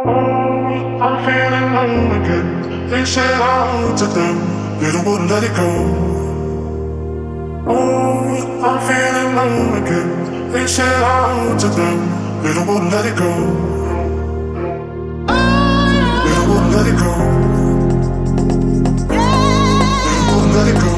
I'm feeling low again. They said out to them, they don't wanna let it go. Oh, I'm feeling low again. They said out to them, they don't wanna let it go. They don't wanna let it go. They don't wanna let it go.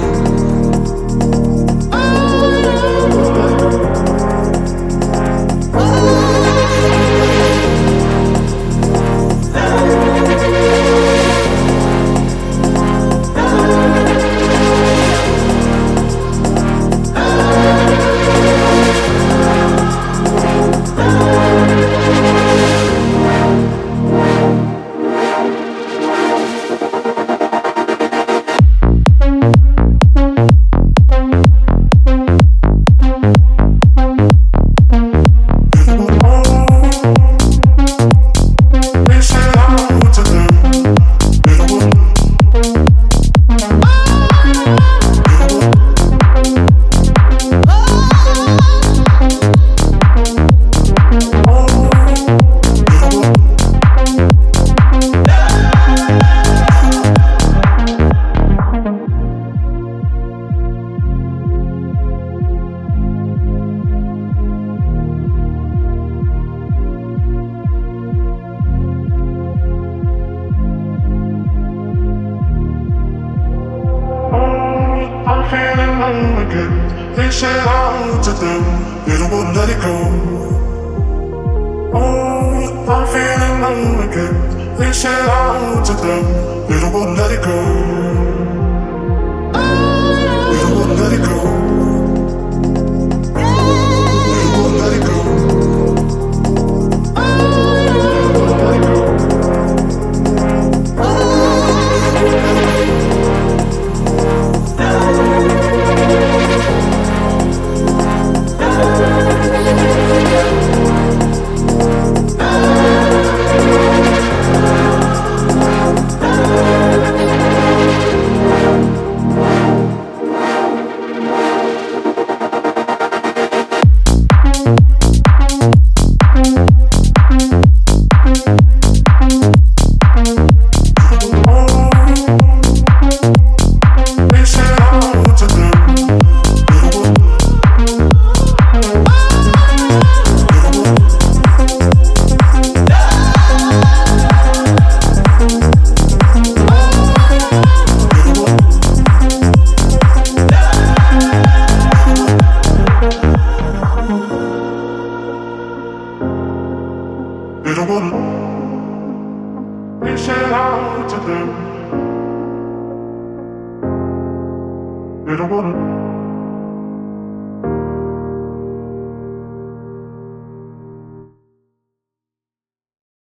I'm feeling low again. They said out to them, they don't wanna let it go. Oh, I'm feeling low again. They said out to them, they don't wanna let it go. They don't wanna let it go. They don't wanna let it go. They don't wanna. They said out to them. They don't wanna.